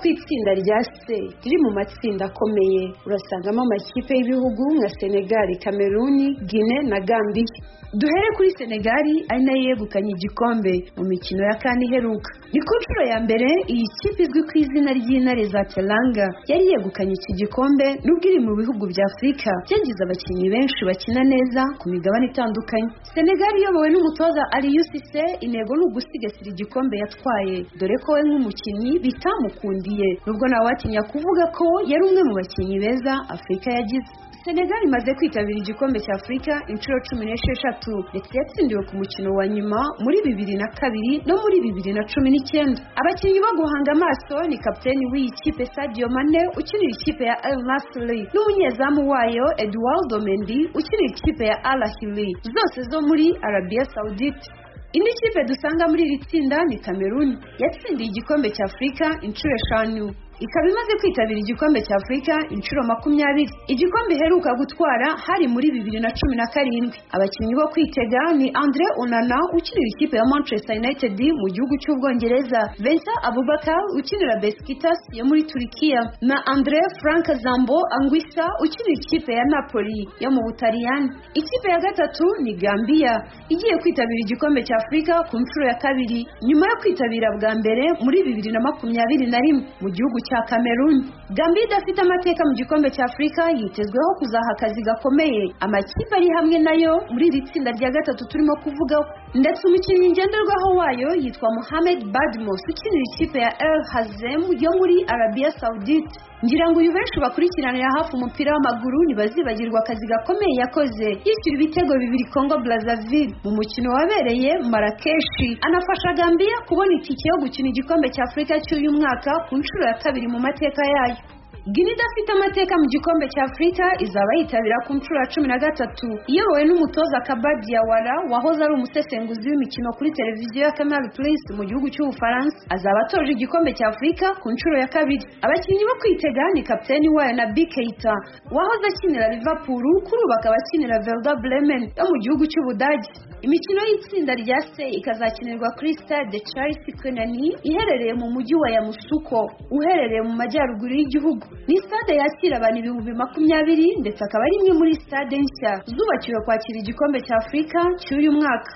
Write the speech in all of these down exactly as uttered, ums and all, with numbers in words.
kwitsinda rya C riri mu matsinda akomeye urasangamo amakipe y'ibihugu nka Senegal, Cameroon, Guinea na Gambia. Duhere kuri Senegal ari nayo yegukanye igikombe mu mikino ya kane iheruka. Ni ku nshuro ya mbere iyi kipe izwi ku izina ry'intare za Teranga yari yegukanye iki gikombe n'ubwo iri mu bihugu bya Afurika byagize abakinnyi benshi bakina neza ku migabane itandukanye. Senegal iyobowe n'umutoza Aliou Cissé intego ni ugusigasira igikombe yatwaye dore ko we nk'umukinnyi bitamukundiye nubwo nawe watinya kuvuga ko yari umwe mu bakinnyi beza Afurika yagize. Senegal imaze kwitabira igikombe cya Afurika inshuro cumi n'esheshatu ndetse yatsindiwe ku mukino wa nyuma muri bibiri na kabiri no muri bibiri na cumi n'icyenda. Abakinnyi bo guhanga amaso ni kapiteni w'iyi kipe Sadio Mane ukinira ikipe ya Al Nassr n'umunyezamu wayo Eduardo Mendy ukinira ikipe ya Al Ahly zose zo muri Arabia Saudite. Indi kipe dusanga muri iri tsinda ni Cameroon yatsindiye igikombe cya Afurika inshuro eshanu. Ikaba imaze kwitabira igikombe cya Afurika inshuro makumyabiri. Igikombe heruka gutwara hari muri bibiri na cumi na karindwi. Abakinnyi bo kwitega ni Andre Onana ukinira ikipe ya Manchester United mu gihugu cy'Ubwongereza, Vincent Aboubakar ukinira Besiktas yo muri Turkiya na Andre Frank Zambo Anguissa ukinira ikipe ya Napoli yo mu Butaliyani. Ikipe ya gatatu ni Gambia igiye kwitabira igikombe cya Afurika ku nshuro ya kabiri nyuma yo kwitabira bwa mbere muri bibiri na makumyabiri na rimwe mu gihugu cya Cameroon. Gambia idafite amateka mu gikombe cya Afurika yitezweho kuzaha akazi gakomeye amakipe ari hamwe nayo muri iri tsinda rya gatatu turimo kuvugaho, ndetse umukinnyi ngenderwaho wayo yitwa Mohamed Badmos ukinira ikipe ya El Hazem yo muri Arabia Saudite. Ngira ngo uyu benshi bakurikiranira hafi umupira w'amaguru ntibazibagirwa akazi gakomeye yakoze yishyura ibitego bibiri Congo Brazzaville mu mukino wabereye Marrakesh. Anafasha Gambia kubona itike yo gukina igikombe cya Afurika cy'uyu mwaka ku nshuro ya kabiri mu mateka yayo. Guinea idafite amateka mu gikombe cya Afurika izaba yitabira ku nshuro ya cumi na gatatu iyobowe n'umutoza Kaba Diawara wahoze ari umusesenguzi w'imikino kuri televiziyo ya Canal Plus mu gihugu cy'Ubufaransa. Azaba atoje igikombe cya Afurika ku nshuro ya kabiri. Abakinnyi bo kwitega ni kapiteni wayo Naby Keita wahoze akinira Liverpool kuri ubu akaba akinira Werder Bremen yo mu gihugu cy'Ubudage. Imikino y'itsinda rya C ikazakinirwa kuri Stade Charles Kounani iherereye mu mujyi wa Yamoussoukro uherereye mu majyaruguru y'igihugu. Ni stade yakira abantu ibihumbi makumyabiri ndetse akaba ari imwe muri stade nshya zubakiwe kwakira igikombe cya Afurika cy'uyu mwaka.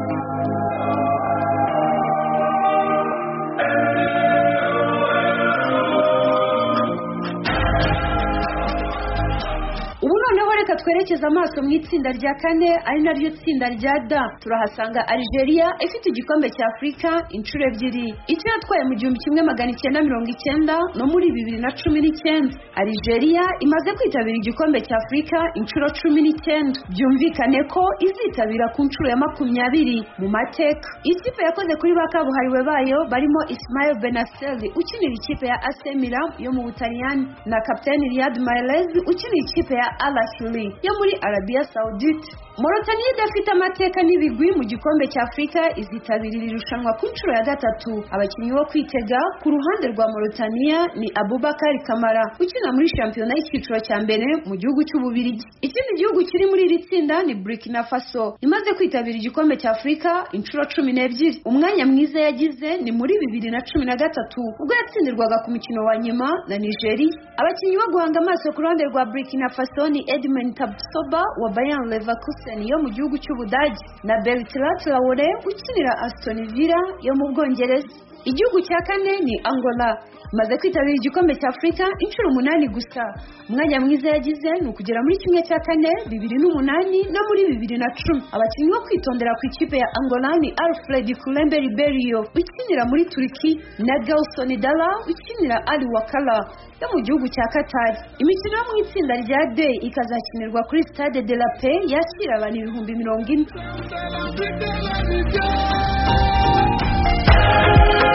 Ubu noneho reka twerekeza amaso mu itsinda rya kane ari naryo tsinda rya D. Turahasanga Algeria ifite igikombe cya Afurika inshuro ebyiri, icyo yatwaye mu gihumbi kimwe magana icyenda mirongo icyenda no muri bibiri na cumi n'icyenda. Algeria imaze kwitabira igikombe cya Afurika inshuro cumi n'icyenda. Byumvikane ko izitabira ku nshuro ya makumyabiri mu mateka. Ikipe yakoze kuri ba kabuhariwe bayo barimo Ismail Benasser ukinira ikipe ya A C Milan yo mu Butaliyani na kapiteni Riyad Mahrez ukinira ikipe ya Al Ahly yo muri Arabia Saudite. Mauritania idafite amateka n'ibigwi mu gikombe cya Afurika izitabirira irushanwa ku nshuro ya gatatu. Abakinnyi bo kwitega ku ruhande rwa Mauritania ni Aboubakar Kamara ukina muri shampiyona y'icyiciro cya mbere mu gihugu cy'Ububiligi. Ikindi gihugu kiri muri iri tsinda ni Burkina Faso imaze kwitabira igikombe cya Afurika inshuro cumi n'ebyiri. Umwanya mwiza yagize ni muri bibiri na cumi na gatatu ubwo yatsindirwaga ku mukino wa nyuma na Nigeria. Abakinnyi bo guhanga amaso ku ruhande rwa Burkina Faso ni Edmond Tabsoba wa Bayer Leverkusen yo mu gihugu cy'Ubudage na Bertrand Traoré ukinira Aston Villa yo mu Bwongereza. Igihugu cya kane ni Angola maze kwitabira igikombe cya Afurika inshuro umunani gusa. Umwanya mwiza yagize ni ukugera muri kimwe cya kane bibiri n'umunani no muri bibiri na cumi. Abakinnyi bo kwitondera ku ikipe ya Angola ni Alfred Kulembe Ribeiro ukinira muri Turki na Gelson Dalla ukinira Al Wakala yo mu gihugu cya Qatar. Imikino yo mu itsinda rya D ikazakinirwa kuri Stade de la Paix yakira abantu ibihumbi mirongo ine.